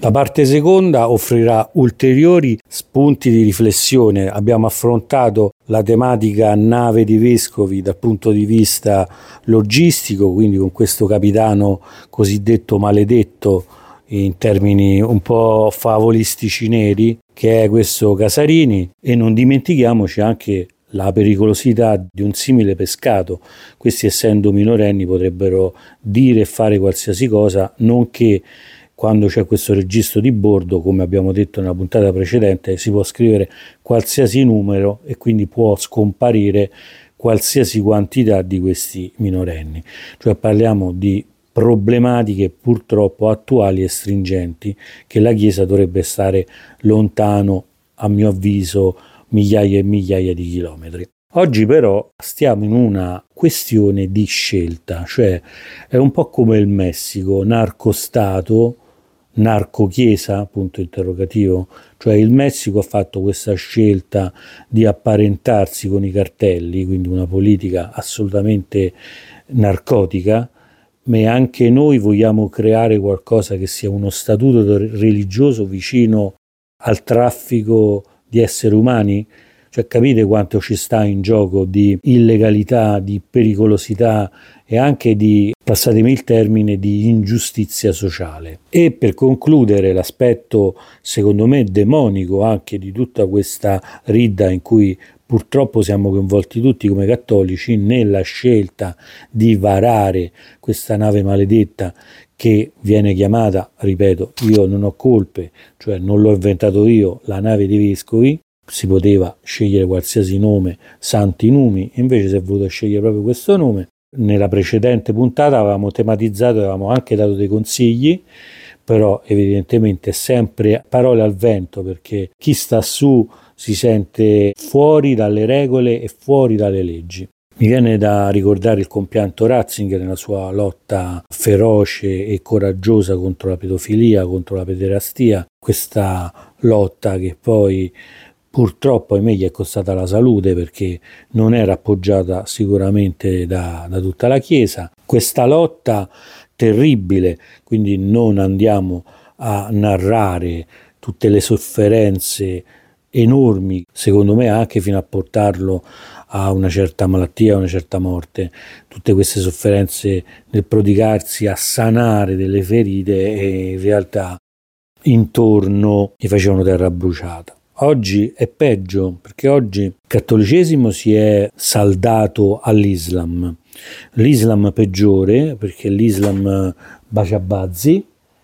La parte seconda offrirà ulteriori spunti di riflessione. Abbiamo affrontato la tematica nave dei vescovi dal punto di vista logistico, quindi con questo capitano cosiddetto maledetto in termini un po' favolistici neri, che è questo Casarini, e non dimentichiamoci anche la pericolosità di un simile pescato. Questi, essendo minorenni, potrebbero dire e fare qualsiasi cosa, nonché quando c'è questo registro di bordo, come abbiamo detto nella puntata precedente, si può scrivere qualsiasi numero e quindi può scomparire qualsiasi quantità di questi minorenni. Cioè parliamo di problematiche purtroppo attuali e stringenti che la Chiesa dovrebbe stare lontano, a mio avviso, migliaia e migliaia di chilometri. Oggi però stiamo in una questione di scelta, cioè è un po' come il Messico, narco-stato, narco-chiesa, punto interrogativo, cioè il Messico ha fatto questa scelta di apparentarsi con i cartelli, quindi una politica assolutamente narcotica, ma anche noi vogliamo creare qualcosa che sia uno statuto religioso vicino al traffico di esseri umani? Cioè capite quanto ci sta in gioco di illegalità, di pericolosità e anche di, passatemi il termine, di ingiustizia sociale. E per concludere, l'aspetto secondo me demonico anche di tutta questa ridda in cui purtroppo siamo coinvolti tutti come cattolici nella scelta di varare questa nave maledetta che viene chiamata, ripeto, io non ho colpe, cioè non l'ho inventato io, la nave dei vescovi. Si poteva scegliere qualsiasi nome, Santi Numi, invece si è voluto scegliere proprio questo nome. Nella precedente puntata avevamo tematizzato, avevamo anche dato dei consigli, però evidentemente sempre parole al vento, perché chi sta su si sente fuori dalle regole e fuori dalle leggi. Mi viene da ricordare il compianto Ratzinger nella sua lotta feroce e coraggiosa contro la pedofilia, contro la pederastia, questa lotta che poi purtroppo ahimè gli è costata la salute perché non era appoggiata sicuramente da tutta la Chiesa. Questa lotta terribile, quindi non andiamo a narrare tutte le sofferenze enormi, secondo me anche fino a portarlo a una certa malattia, a una certa morte, tutte queste sofferenze nel prodigarsi a sanare delle ferite e in realtà intorno gli facevano terra bruciata. Oggi è peggio, perché oggi il cattolicesimo si è saldato all'Islam, l'Islam peggiore perché l'Islam baciabazzi,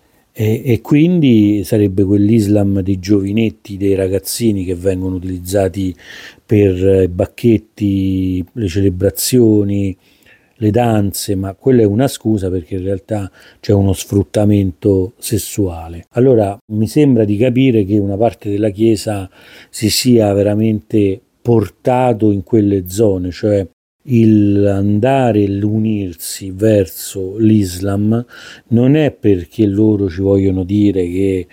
e quindi sarebbe quell'Islam dei giovinetti, dei ragazzini che vengono utilizzati per i bacchetti, le celebrazioni, le danze, ma quella è una scusa perché in realtà c'è uno sfruttamento sessuale. Allora mi sembra di capire che una parte della Chiesa si sia veramente portato in quelle zone, cioè l'andare, l'unirsi verso l'Islam non è perché loro ci vogliono dire che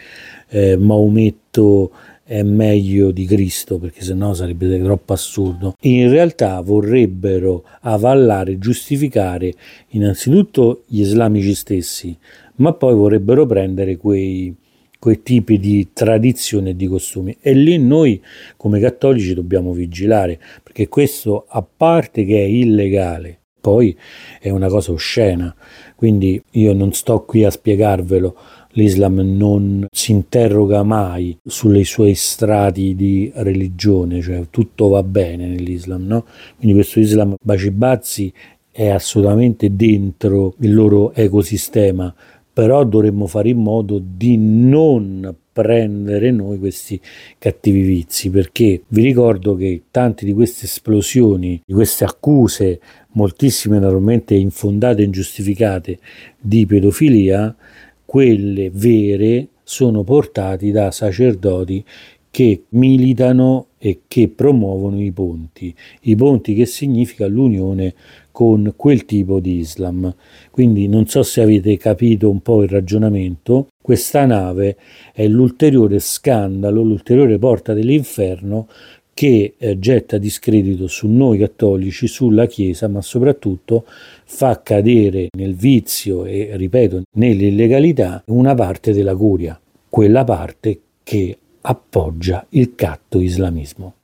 Maometto è meglio di Cristo, perché sennò sarebbe troppo assurdo. In realtà vorrebbero avallare, giustificare innanzitutto gli islamici stessi, ma poi vorrebbero prendere quei tipi di tradizioni e di costumi, e lì noi come cattolici dobbiamo vigilare, perché questo, a parte che è illegale, poi è una cosa oscena. Quindi io non sto qui a spiegarvelo, l'Islam non si interroga mai sulle suoi strati di religione, cioè tutto va bene nell'Islam, no? Quindi questo Islam bacibazzi è assolutamente dentro il loro ecosistema, però dovremmo fare in modo di non prendere noi questi cattivi vizi, perché vi ricordo che tante di queste esplosioni, di queste accuse, moltissime naturalmente infondate e ingiustificate, di pedofilia, quelle vere, sono portati da sacerdoti che militano e che promuovono i ponti che significa l'unione con quel tipo di Islam. Quindi non so se avete capito un po' il ragionamento, questa nave è l'ulteriore scandalo, l'ulteriore porta dell'inferno che getta discredito su noi cattolici, sulla Chiesa, ma soprattutto fa cadere nel vizio e, ripeto, nell'illegalità una parte della curia. quella parte che appoggia il catto islamismo.